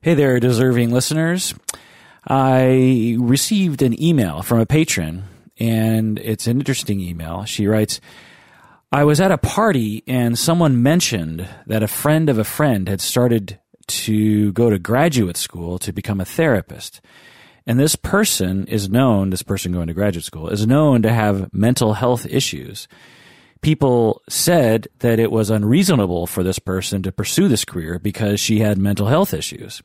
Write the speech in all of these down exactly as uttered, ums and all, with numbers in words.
Hey there, deserving listeners. I received an email from a patron, and it's an interesting email. She writes, I was at a party and someone mentioned that a friend of a friend had started to go to graduate school to become a therapist. And this person is known, this person going to graduate school, is known to have mental health issues. People said that it was unreasonable for this person to pursue this career because she had mental health issues.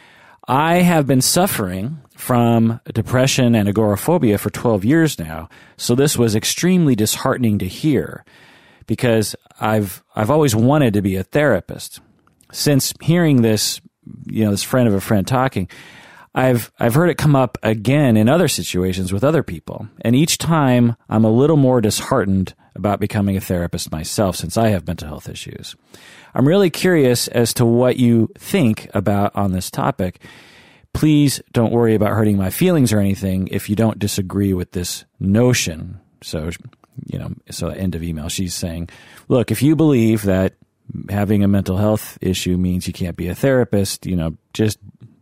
I have been suffering from depression and agoraphobia for twelve years now, so this was extremely disheartening to hear because I've I've always wanted to be a therapist. Since hearing this, you know, this friend of a friend talking, I've I've heard it come up again in other situations with other people, and each time I'm a little more disheartened about becoming a therapist myself since I have mental health issues. I'm really curious as to what you think about on this topic. Please don't worry about hurting my feelings or anything if you don't disagree with this notion. So, you know, so end of email. She's saying, look, if you believe that having a mental health issue means you can't be a therapist, you know, just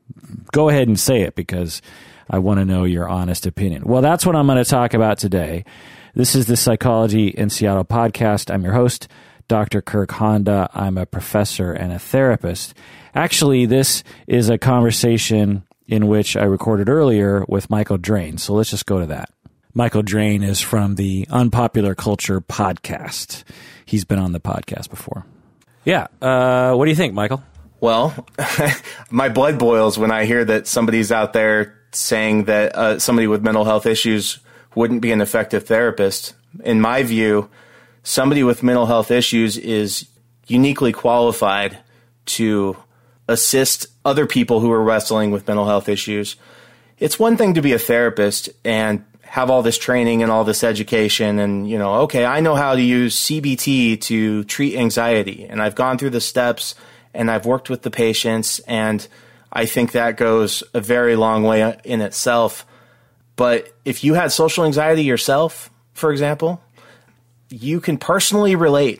go ahead and say it because I want to know your honest opinion. Well, that's what I'm going to talk about today. This is the Psychology in Seattle podcast. I'm your host, Doctor Kirk Honda. I'm a professor and a therapist. Actually, this is a conversation in which I recorded earlier with Michael Drain. So let's just go to that. Michael Drain is from the Unpopular Culture podcast. He's been on the podcast before. Yeah. Uh, what do you think, Michael? Well, my blood boils when I hear that somebody's out there saying that uh, somebody with mental health issues wouldn't be an effective therapist. In my view, somebody with mental health issues is uniquely qualified to assist other people who are wrestling with mental health issues. It's one thing to be a therapist and have all this training and all this education and, you know, okay, I know how to use C B T to treat anxiety, and I've gone through the steps and I've worked with the patients, and I think that goes a very long way in itself. But if you had social anxiety yourself, for example, you can personally relate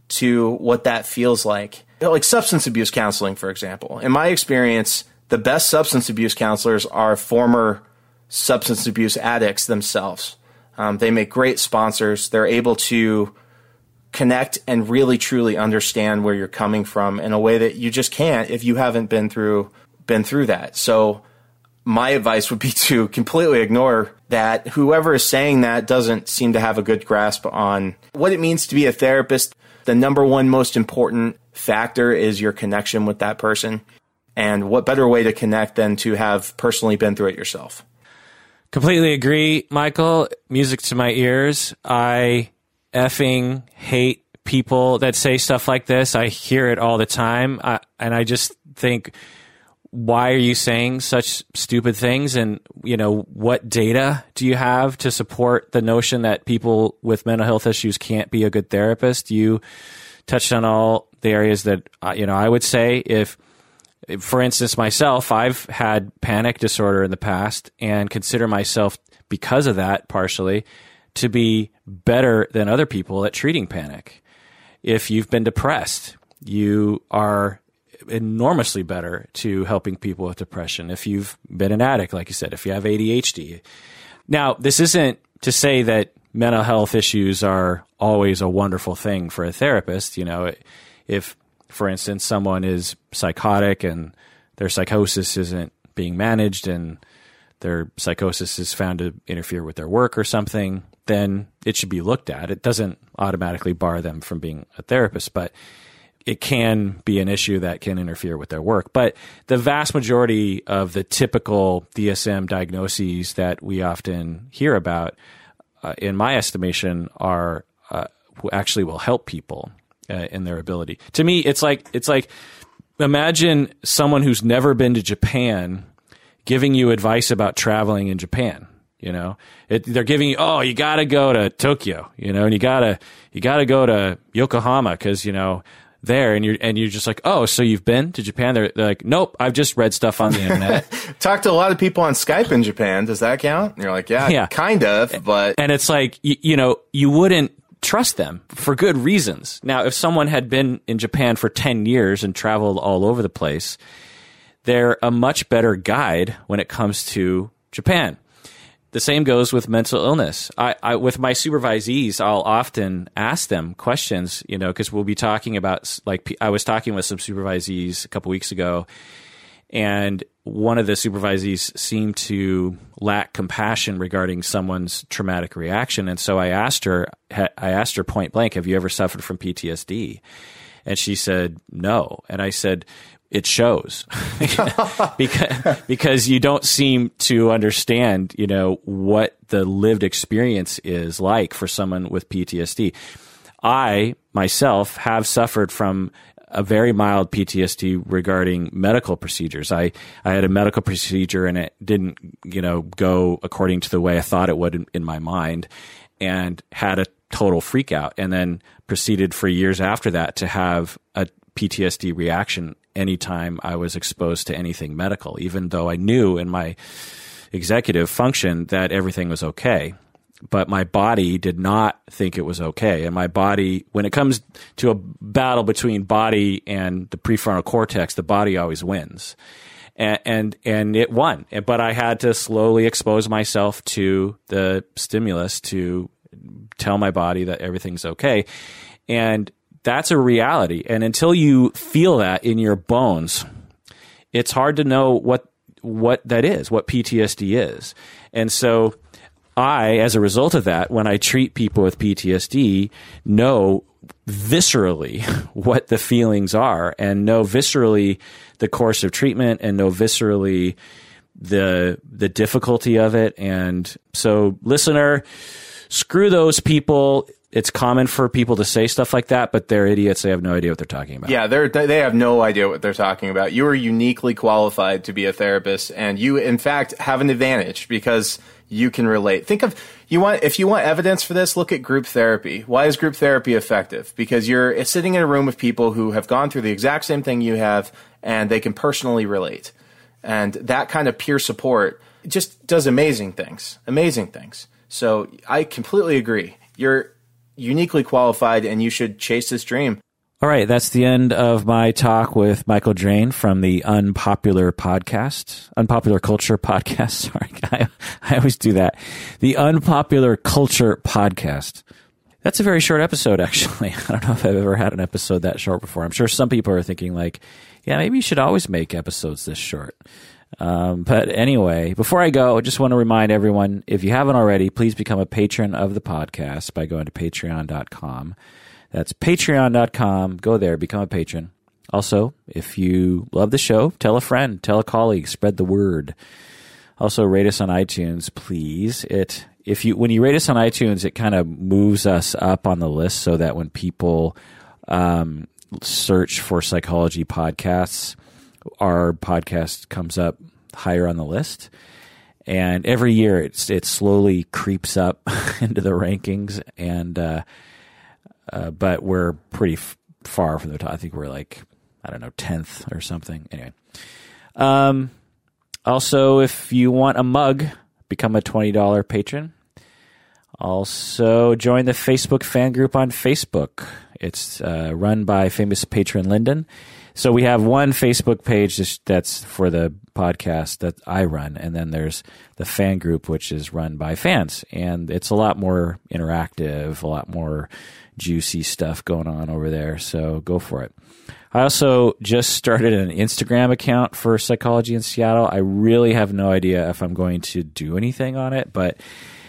to what that feels like. You know, like substance abuse counseling, for example. In my experience, the best substance abuse counselors are former substance abuse addicts themselves. Um, they make great sponsors. They're able to connect and really truly understand where you're coming from in a way that you just can't if you haven't been through been through that. So my advice would be to completely ignore that. Whoever is saying that doesn't seem to have a good grasp on what it means to be a therapist. The number one most important factor is your connection with that person. And what better way to connect than to have personally been through it yourself? Completely agree, Michael. Music to my ears. I effing hate people that say stuff like this. I hear it all the time. I, and I just think, why are you saying such stupid things? And, you know, what data do you have to support the notion that people with mental health issues can't be a good therapist? You touched on all the areas that, uh, you know, I would say if, for instance, myself, I've had panic disorder in the past and consider myself, because of that, partially, to be better than other people at treating panic. If you've been depressed, you are enormously better to helping people with depression. If you've been an addict, like you said, if you have A D H D. Now, this isn't to say that mental health issues are always a wonderful thing for a therapist. You know, if, for instance, someone is psychotic and their psychosis isn't being managed and their psychosis is found to interfere with their work or something, then it should be looked at. It doesn't automatically bar them from being a therapist, but it can be an issue that can interfere with their work. But the vast majority of the typical D S M diagnoses that we often hear about, uh, in my estimation, are uh, actually will help people uh, in their ability. To me, it's like it's like imagine someone who's never been to Japan giving you advice about traveling in Japan. You know, it, they're giving you, oh, you got to go to Tokyo, you know, and you gotta you gotta go to Yokohama because, you know, there, and you're and you're just like, oh, so you've been to Japan? They're, they're like, nope, I've just read stuff on the internet. Talk to a lot of people on Skype in Japan. Does that count? And you're like, yeah, yeah, kind of, but and it's like, you, you know, you wouldn't trust them for good reasons. Now, if someone had been in Japan for ten years and traveled all over the place, they're a much better guide when it comes to Japan. The same goes with mental illness. I, I with my supervisees, I'll often ask them questions, you know, because we'll be talking about, like, I was talking with some supervisees a couple weeks ago, and one of the supervisees seemed to lack compassion regarding someone's traumatic reaction. And so I asked her, I asked her point blank, have you ever suffered from P T S D? And she said, no. And I said, it shows because, because you don't seem to understand, you know, what the lived experience is like for someone with P T S D. I myself have suffered from a very mild P T S D regarding medical procedures. I, I had a medical procedure and it didn't, you know, go according to the way I thought it would in, in my mind, and had a total freak out, and then proceeded for years after that to have a P T S D reaction anytime I was exposed to anything medical, even though I knew in my executive function that everything was okay. But my body did not think it was okay. And my body, when it comes to a battle between body and the prefrontal cortex, the body always wins. And, and, and it won. But I had to slowly expose myself to the stimulus to tell my body that everything's okay. And that's a reality. And until you feel that in your bones, it's hard to know what what that is, what P T S D is. And so I, as a result of that, when I treat people with P T S D, know viscerally what the feelings are, and know viscerally the course of treatment, and know viscerally the the difficulty of it. And so, listener, screw those people. It's common for people to say stuff like that, but they're idiots. They have no idea what they're talking about. Yeah, they're, they have no idea what they're talking about. You are uniquely qualified to be a therapist, and you, in fact, have an advantage because you can relate. Think of, you want, if you want evidence for this, look at group therapy. Why is group therapy effective? Because you're sitting in a room with people who have gone through the exact same thing you have, and they can personally relate. And that kind of peer support just does amazing things, amazing things. So I completely agree. You're uniquely qualified, and you should chase this dream. All right, that's the end of my talk with Michael Drain from the Unpopular Podcast, Unpopular Culture Podcast. Sorry, I, I always do that. The Unpopular Culture Podcast. That's a very short episode, actually. I don't know if I've ever had an episode that short before. I'm sure some people are thinking like, yeah, maybe you should always make episodes this short. Um, but anyway, before I go, I just want to remind everyone, if you haven't already, please become a patron of the podcast by going to patreon dot com. That's patreon dot com. Go there, become a patron. Also, if you love the show, tell a friend, tell a colleague, spread the word. Also, rate us on iTunes, please. It if you when you rate us on iTunes, it kind of moves us up on the list so that when people um, search for psychology podcasts, our podcast comes up higher on the list. And every year it's, it slowly creeps up into the rankings. And, uh, uh, but we're pretty f- far from the top. I think we're like, I don't know, tenth or something. Anyway. Um, also, if you want a mug, become a twenty dollars patron. Also, join the Facebook fan group on Facebook. It's, uh, run by famous patron Lyndon. So we have one Facebook page that's for the podcast that I run, and then there's the fan group, which is run by fans. And it's a lot more interactive, a lot more juicy stuff going on over there. So go for it. I also just started an Instagram account for Psychology in Seattle. I really have no idea if I'm going to do anything on it, but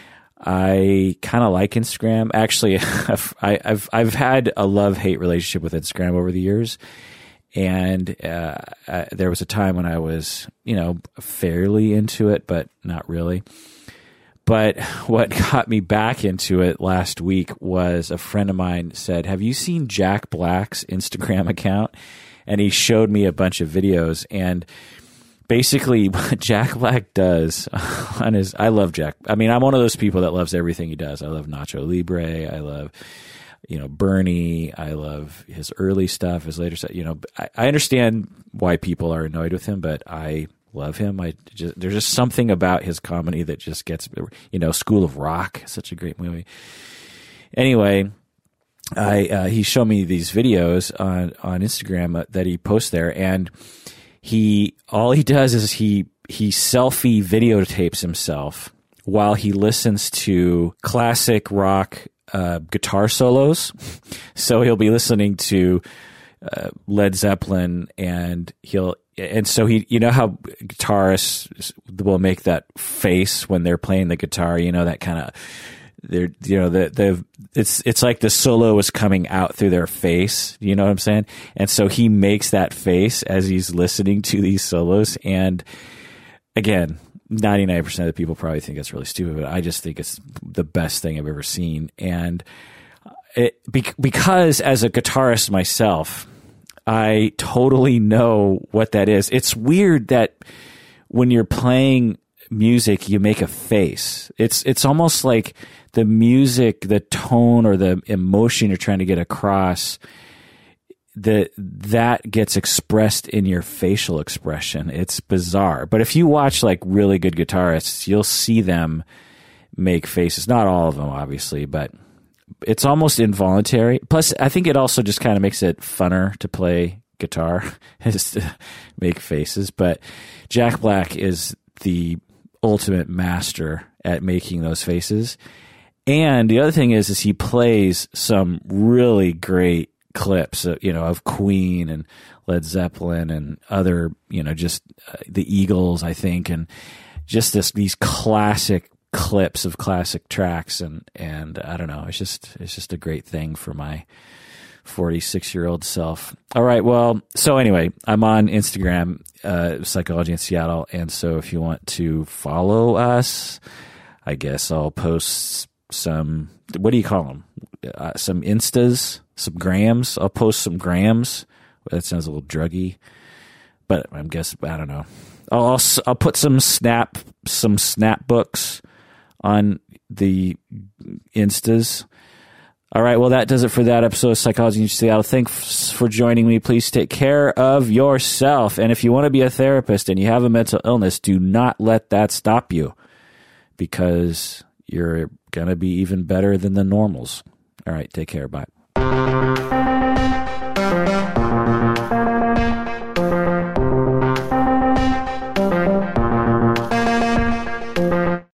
I kind of like Instagram. Actually, I've, I've, I've had a love-hate relationship with Instagram over the years. And uh, uh, there was a time when I was, you know, fairly into it, but not really. But what got me back into it last week was a friend of mine said, have you seen Jack Black's Instagram account? And he showed me a bunch of videos. And basically what Jack Black does on his, I love Jack. I mean, I'm one of those people that loves everything he does. I love Nacho Libre. I love... you know, Bernie. I love his early stuff, his later stuff. You know, I, I understand why people are annoyed with him, but I love him. I just, there's just something about his comedy that just gets, you know, School of Rock, such a great movie. Anyway, I uh, he showed me these videos on on Instagram that he posts there, and he all he does is he he selfie videotapes himself while he listens to classic rock uh, guitar solos. So he'll be listening to uh, Led Zeppelin, and he'll and so he, you know how guitarists will make that face when they're playing the guitar, you know, that kind of, they're, you know, the the it's it's like the solo is coming out through their face, you know what I'm saying? And so he makes that face as he's listening to these solos, and again, ninety-nine percent of the people probably think it's really stupid, but I just think it's the best thing I've ever seen. And it, because as a guitarist myself, I totally know what that is. It's weird that when you're playing music, you make a face. It's it's almost like the music, the tone, or the emotion you're trying to get across, that that gets expressed in your facial expression. It's bizarre. But if you watch like really good guitarists, you'll see them make faces. Not all of them, obviously, but it's almost involuntary. Plus, I think it also just kind of makes it funner to play guitar, is to make faces. But Jack Black is the ultimate master at making those faces. And the other thing is, is he plays some really great clips, uh, you know, of Queen and Led Zeppelin and other, you know, just uh, the Eagles, I think, and just this these classic clips of classic tracks, and and I don't know, it's just it's just a great thing for my forty-six year old self. All right, well, so anyway, I'm on Instagram, uh, Psychology in Seattle, and so if you want to follow us, I guess I'll post some, what do you call them? Uh, some Instas, some grams. I'll post some grams. That sounds a little druggy, but I'm guessing, I don't know. I'll I'll, I'll put some snap some snap books on the Instas. All right, well, that does it for that episode of Psychology in Seattle. Thanks for joining me. Please take care of yourself. And if you want to be a therapist and you have a mental illness, do not let that stop you, because you're going to be even better than the normals. All right, take care. Bye.